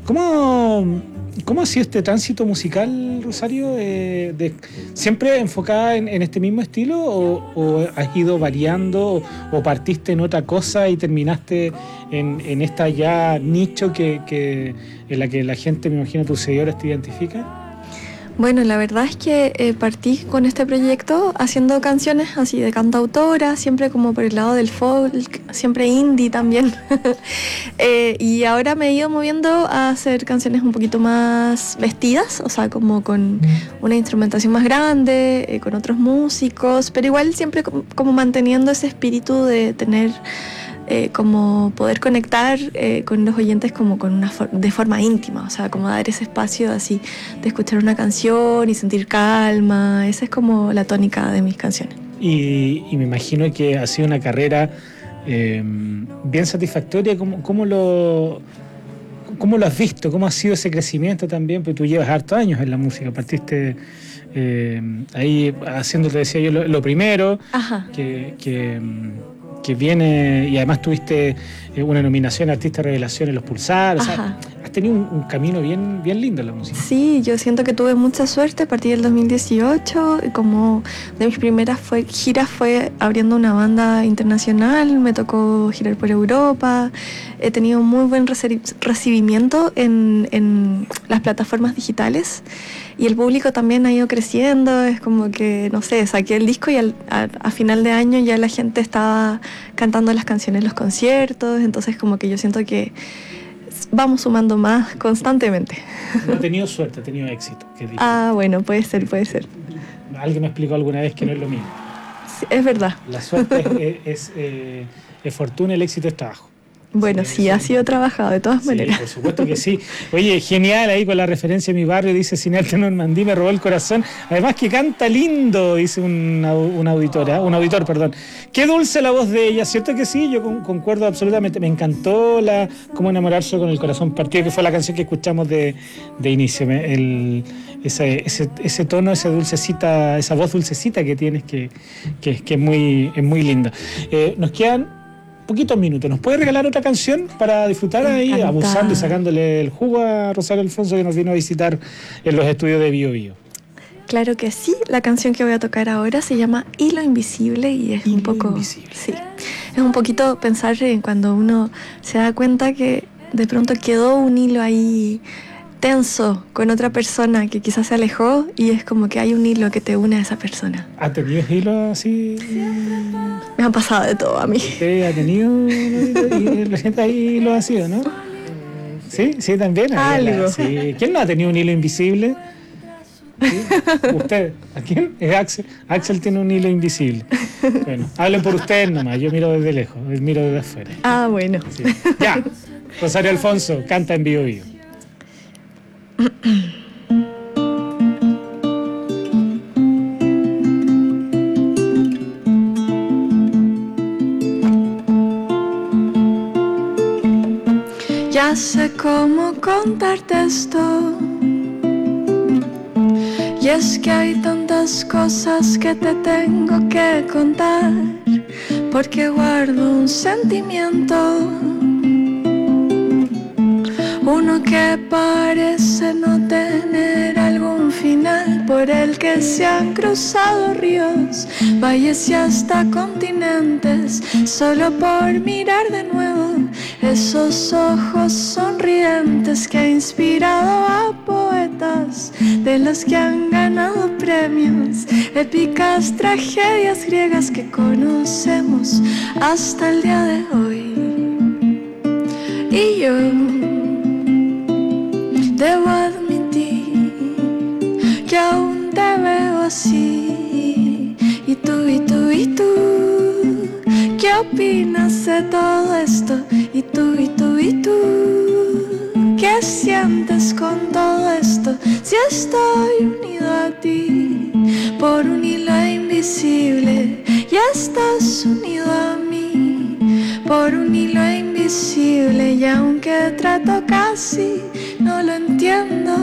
¿Cómo ha sido este tránsito musical, Rosario? ¿Siempre enfocada en este mismo estilo o has ido variando o partiste en otra cosa y terminaste en esta ya nicho en la que la gente, me imagino, tus seguidores te identifican? Bueno, la verdad es que partí con este proyecto haciendo canciones así de cantautora, siempre como por el lado del folk, siempre indie también. Y ahora me he ido moviendo a hacer canciones un poquito más vestidas, o sea, como con una instrumentación más grande, con otros músicos, pero igual siempre como manteniendo ese espíritu de tener... como poder conectar con los oyentes como de forma íntima, o sea, como dar ese espacio así de escuchar una canción y sentir calma. Esa es como la tónica de mis canciones. Y me imagino que ha sido una carrera bien satisfactoria. ¿Cómo lo has visto? ¿Cómo ha sido ese crecimiento también? Porque tú llevas hartos años en la música, partiste ahí haciendo, te decía yo, lo primero. Ajá. Que viene, y además tuviste una nominación a Artista Revelación en los Pulsar. O sea, has tenido un camino bien lindo en la música. Sí, yo siento que tuve mucha suerte. A partir del 2018, como de mis primeras giras fue abriendo una banda internacional, me tocó girar por Europa, he tenido muy buen recibimiento en las plataformas digitales. Y el público también ha ido creciendo, es como que, no sé, saqué el disco y a final de año ya la gente estaba cantando las canciones en los conciertos, entonces como que yo siento que vamos sumando más constantemente. No he tenido suerte, he tenido éxito. Bueno, puede ser. Alguien me explicó alguna vez que no es lo mismo. Sí, es verdad. La suerte es fortuna, el éxito es trabajo. Bueno, sí, ha sido trabajado de todas maneras. Sí, por supuesto que sí. Oye, genial ahí con la referencia de mi barrio, dice Cine Arte Normandí, me robó el corazón. Además que canta lindo, dice un auditor, perdón. Qué dulce la voz de ella, ¿cierto que sí? Yo concuerdo absolutamente. Me encantó Cómo enamorarse con el corazón partido, que fue la canción que escuchamos de inicio. Ese tono, esa dulcecita, esa voz dulcecita que tienes que es muy linda. Nos quedan poquitos minutos. ¿Nos puede regalar otra canción para disfrutar ahí, abusando y sacándole el jugo a Rosario Alfonso, que nos vino a visitar en los estudios de Bio Bio? Claro que sí. La canción que voy a tocar ahora se llama Hilo Invisible y es un poco... Invisible. Sí. Es un poquito pensar en cuando uno se da cuenta que de pronto quedó un hilo ahí tenso con otra persona que quizás se alejó y es como que hay un hilo que te une a esa persona. ¿Ha tenido hilo así? Me ha pasado de todo a mí. Sí, ha tenido y la gente ahí lo ha sido, ¿no? Sí, también. Algo. Sí. ¿Quién no ha tenido un hilo invisible? ¿Sí? ¿Usted? ¿A quién? Es Axel. Axel tiene un hilo invisible. Bueno, hablen por ustedes nomás. Yo miro desde lejos, miro desde afuera. Ah, bueno. Sí. Ya. Rosario Alfonso canta en Vivo Vivo. Ya sé cómo contarte esto. Y es que hay tantas cosas que te tengo que contar, porque guardo un sentimiento, uno que parece no tener algún final, por el que se han cruzado ríos, valles y hasta continentes, solo por mirar de nuevo esos ojos sonrientes que ha inspirado a poetas, de los que han ganado premios, épicas tragedias griegas que conocemos hasta el día de hoy. Y yo debo admitir que aún te veo así. Y tú, ¿qué opinas de todo esto? Y tú, ¿qué sientes con todo esto? Si estoy unido a ti por un hilo invisible, y estás unido a mí por un hilo invisible, y aunque trato casi no lo entiendo,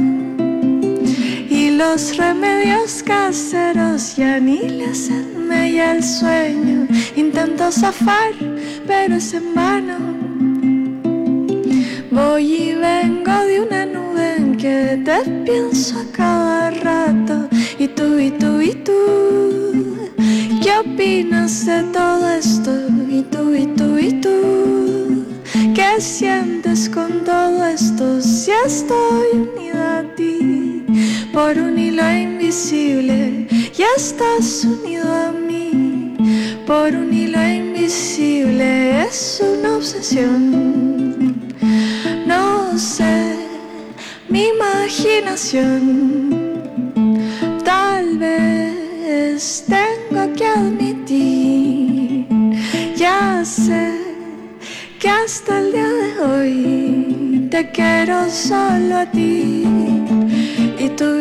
y los remedios caseros ya ni le hacen mella el sueño, intento zafar pero es en vano, voy y vengo de una nube en que te pienso a cada rato. Y tú, ¿qué opinas de todo esto? Y tú, ¿qué sientes con todo esto? Si estoy unida a ti por un hilo invisible, y estás unido a mí por un hilo invisible, es una obsesión, no sé, mi imaginación. Tal vez tengo que admitir, ya sé que hasta el día de hoy te quiero solo a ti. Y tú,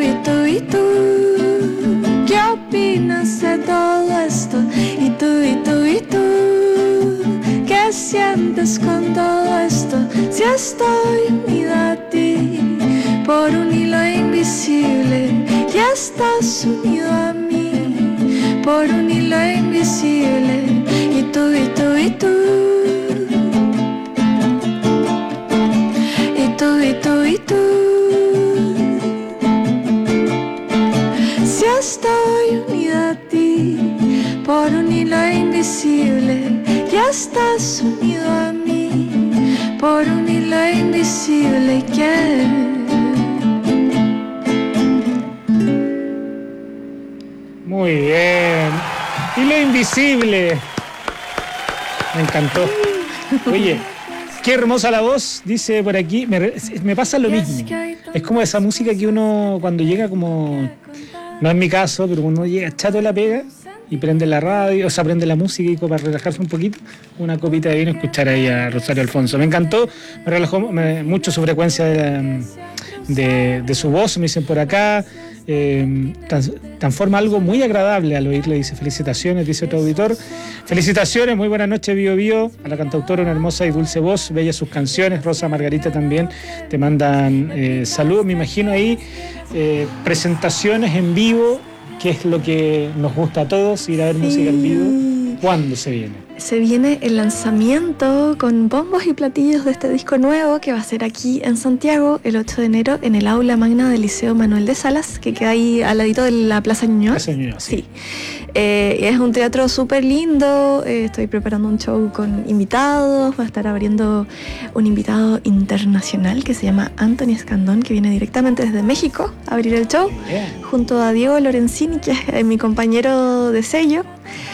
¿qué opinas de todo esto? Y tú, ¿qué sientes con todo esto? Si estoy unida a ti por un hilo invisible, y estás unido a mí por un hilo invisible. Y tú, si estoy unida a ti por un hilo invisible, y estás unido a mí por un hilo invisible, que Muy bien. Hilo invisible. Me encantó. Oye, qué hermosa la voz, dice por aquí. Me pasa lo mismo. Es como esa música que uno cuando llega como... No es mi caso, pero uno llega chato de la pega y prende la radio, o sea, prende la música y para relajarse un poquito, una copita de vino, escuchar ahí a Rosario Alfonso. Me encantó, me relajó mucho su frecuencia de su voz, me dicen por acá. Transforma algo muy agradable al oírle, dice. Felicitaciones, dice otro auditor. Felicitaciones, muy buenas noches, Bio Bio, a la cantautora, una hermosa y dulce voz, bellas sus canciones. Rosa Margarita también te mandan saludos, me imagino ahí presentaciones en vivo, que es lo que nos gusta a todos, ir a ver música en vivo. Sí. ¿Cuándo se viene? Se viene el lanzamiento con bombos y platillos de este disco nuevo que va a ser aquí en Santiago el 8 de enero en el aula magna del Liceo Manuel de Salas, que queda ahí al ladito de la Plaza Ñuñoa. Plaza Ñuñoa, sí. Es un teatro súper lindo. Estoy preparando un show con invitados. Va a estar abriendo un invitado internacional que se llama Anthony Escandón, que viene directamente desde México a abrir el show, junto a Diego Lorenzini, que es mi compañero de sello.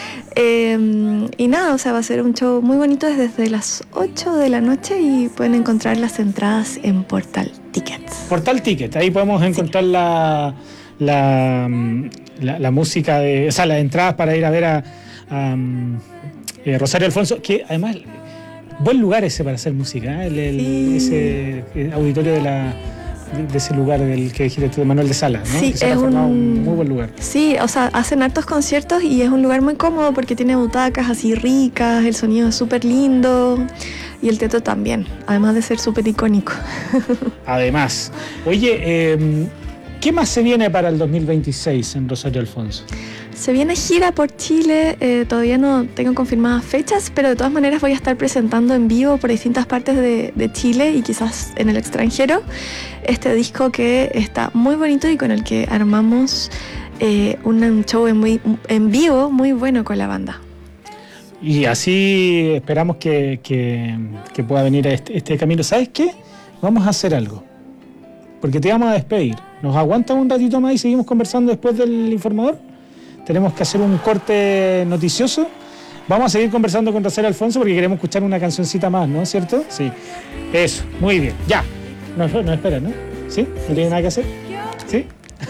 Y nada, o sea, va a ser un show muy bonito desde las 8 de la noche y pueden encontrar las entradas en Portal Tickets. Portal Ticket, ahí podemos encontrar la música, o sea, las entradas para ir a ver a Rosario Alfonso, que además, buen lugar ese para hacer música, ese auditorio de ese lugar del que dijiste tú, de Manuel de Salas, ¿no? Sí, que se ha formado un muy buen lugar. Sí, o sea, hacen hartos conciertos y es un lugar muy cómodo porque tiene butacas así ricas, el sonido es súper lindo y el teatro también, además de ser súper icónico. Además, oye, ¿qué más se viene para el 2026 en Rosario Alfonso? Se viene gira por Chile, todavía no tengo confirmadas fechas, pero de todas maneras voy a estar presentando en vivo por distintas partes de Chile y quizás en el extranjero este disco que está muy bonito y con el que armamos un show en vivo muy bueno con la banda. Y así esperamos que pueda venir a este camino. ¿Sabes qué? Vamos a hacer algo, porque te vamos a despedir. ¿Nos aguantas un ratito más y seguimos conversando después del informador? Tenemos que hacer un corte noticioso. Vamos a seguir conversando con Rosario Alfonso porque queremos escuchar una cancioncita más, ¿no es cierto? Sí. Eso, muy bien. Ya. No espera, ¿no? ¿Sí? ¿No tiene nada que hacer? ¿Sí?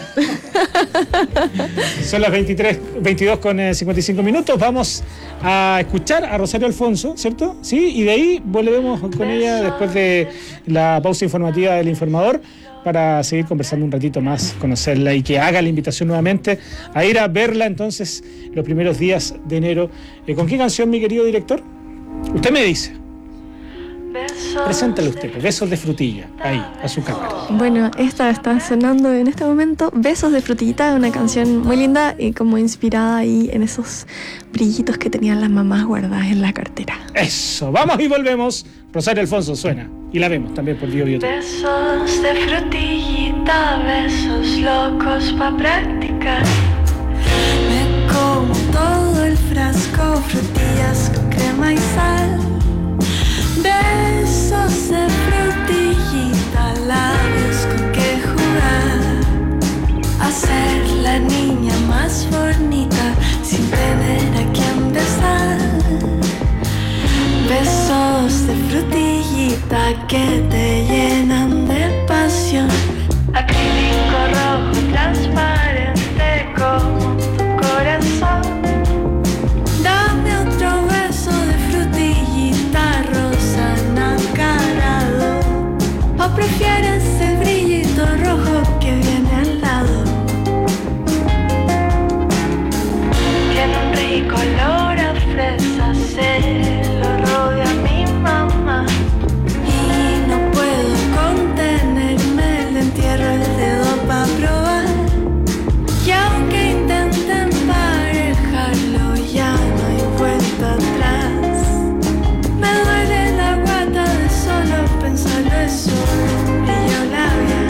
Son las 22 con 55 minutos. Vamos a escuchar a Rosario Alfonso, ¿cierto? Sí, y de ahí volvemos con ella después de la pausa informativa del informador, para seguir conversando un ratito más, conocerla y que haga la invitación nuevamente a ir a verla entonces los primeros días de enero. ¿Con qué canción, mi querido director? Usted me dice. Preséntale usted, Besos de Frutilla, ahí, a su cámara. Bueno, esta está sonando en este momento, Besos de Frutillita, una canción muy linda y como inspirada ahí en esos brillitos que tenían las mamás guardadas en la cartera. Eso, vamos y volvemos. Rosario Alfonso suena y la vemos también por Bio. Besos de frutillita, besos locos pa' practicar. Me como todo el frasco, frutillas con crema y sal. Besos de frutillita, labios con que jugar. Hacer la niña más bonita sin tener a quien besar. Besos de frutillita que te llenan de pasión. Acrílico rojo transparente como tu corazón. Dame otro beso de frutillita rosa nacarado. ¿O prefieres el brillito rojo que viene al lado? Tiene un rico olor a fresa, se lo rodea mi mamá. Y no puedo contenerme, le entierro el dedo pa' probar. Y aunque intenten emparejarlo, ya no hay vuelta atrás. Me duele la guata de solo pensarlo, es solo un brillo labial.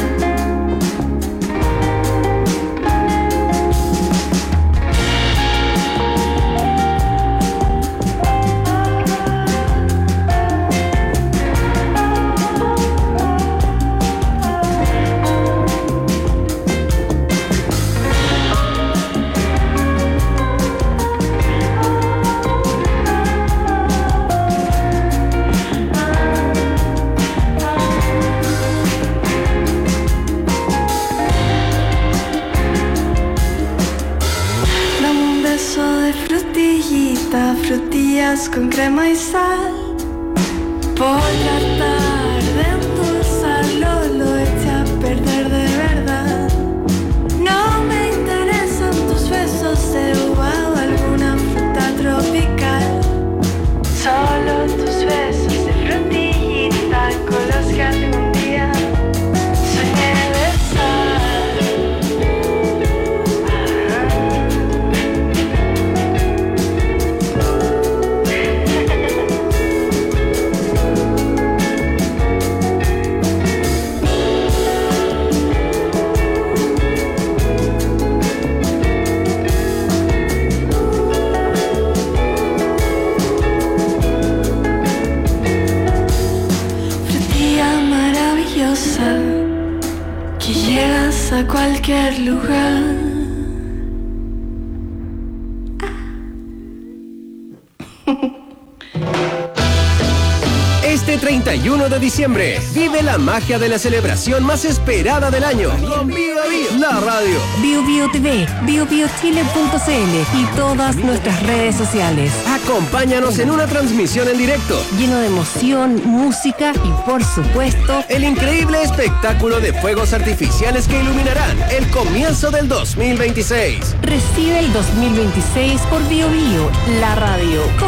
Frutillas con crema y sal. Por tratar de endulzarlo, lo eché a perder de verdad. No me interesan tus besos de uva o alguna fruta tropical. Solo tus besos de frutillita con los que algún día soñé besar. cualquier lugar. Este 31 de diciembre, vive la magia de la celebración más esperada del año con Bio Bio, la radio. Bio Bio TV, biobiochile.cl y todas nuestras redes sociales. Acompáñanos en una transmisión en directo, Lleno de emoción, música y, por supuesto, el increíble espectáculo de fuegos artificiales que iluminarán el comienzo del 2026. recibe el 2026 por Bio Bio, la radio.